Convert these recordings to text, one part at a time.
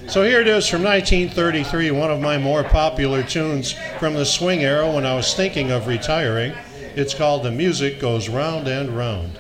So here it is from 1933, one of my more popular tunes from the swing era when I was thinking of retiring. It's called The Music Goes Round and Round.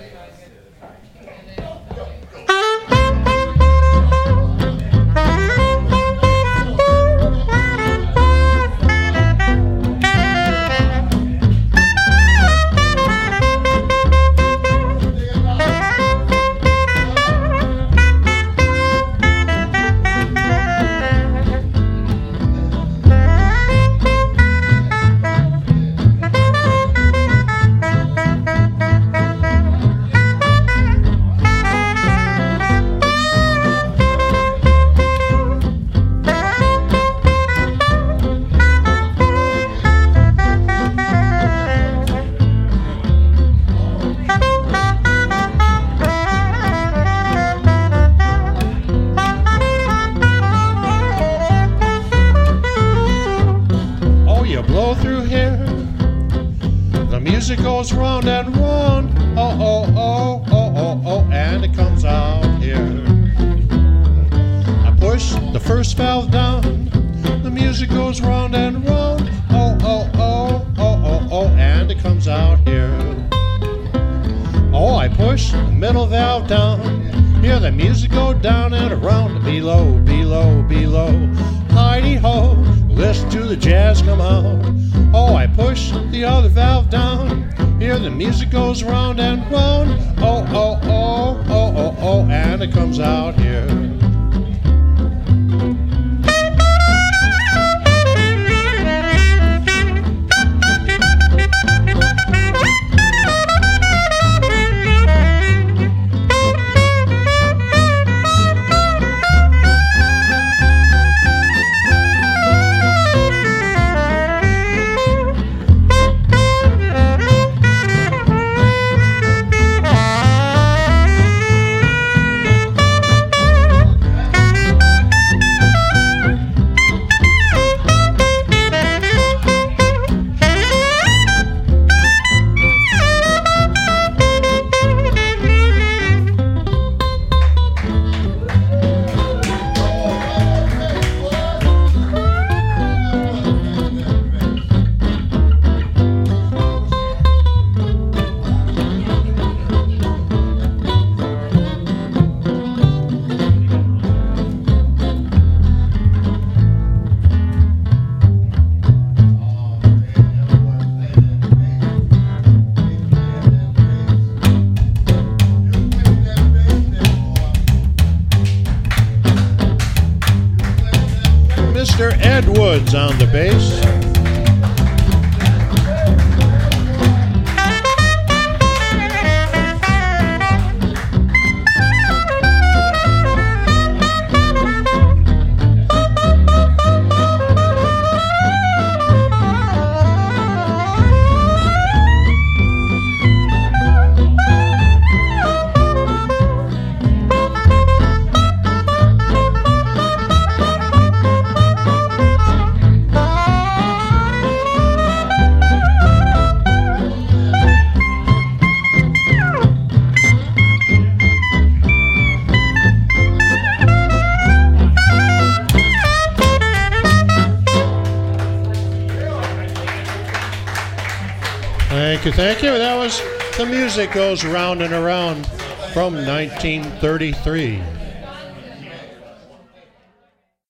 Blow through here, the music goes round and round, oh, oh, oh, oh, oh, oh, and it comes out here. I push the first valve down, the music goes round and round, oh, oh, oh, oh, oh, oh, and it comes out here. Oh, I push the middle valve down, hear the music go down and around, below, below, below, hi-de-ho, listen to the jazz come out. Oh, I push the other valve down, hear the music goes round and round, oh, oh, oh, oh, oh, oh, and it comes out here. Mr. Ed Woods on the bass. Thank you, thank you. That was The Music Goes Round and Around from 1933.